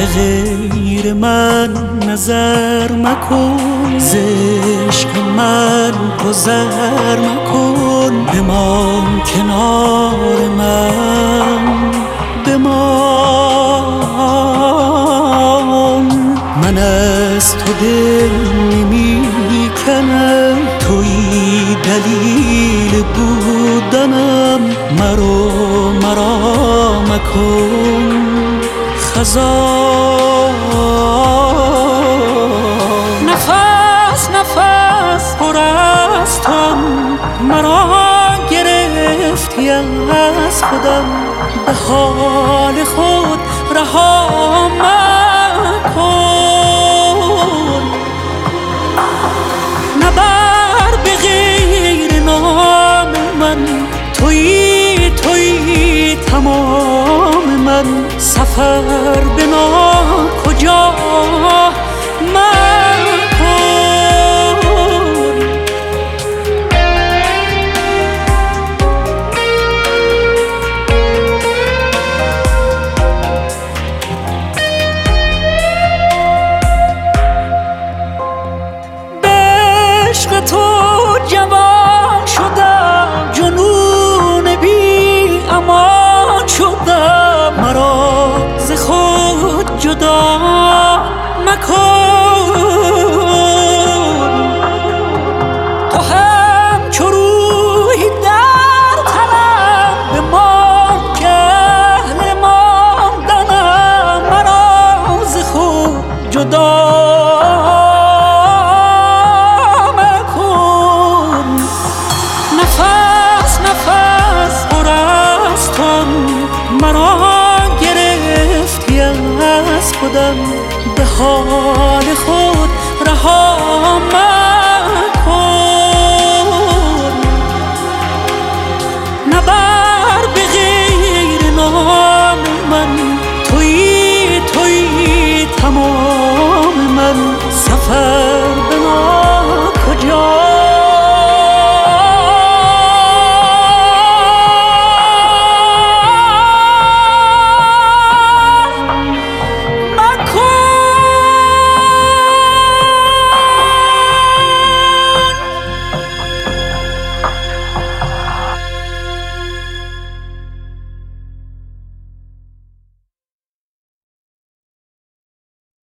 به غیر من نظر مکن، ز عشق من گذر مکن. بمان کنار من، بمان. من از تو دل نمی کنم، تویی دلیل بودنم. مرا مکن خزان. نفس پر از تو، مرا گرفتی از خودم. به حال خود رها مکن. نبر به غیر نام من، تویی تمام من. سفر به ناکجا عشق تو جوان شدم، جنون بی امان شدم. مرا ز خود جدا مکن. تو همچو روحی در تنم، بمان که اهل ماندنم. مرا ز خود جدا مرا گرفتی از خودم. به حال خود رها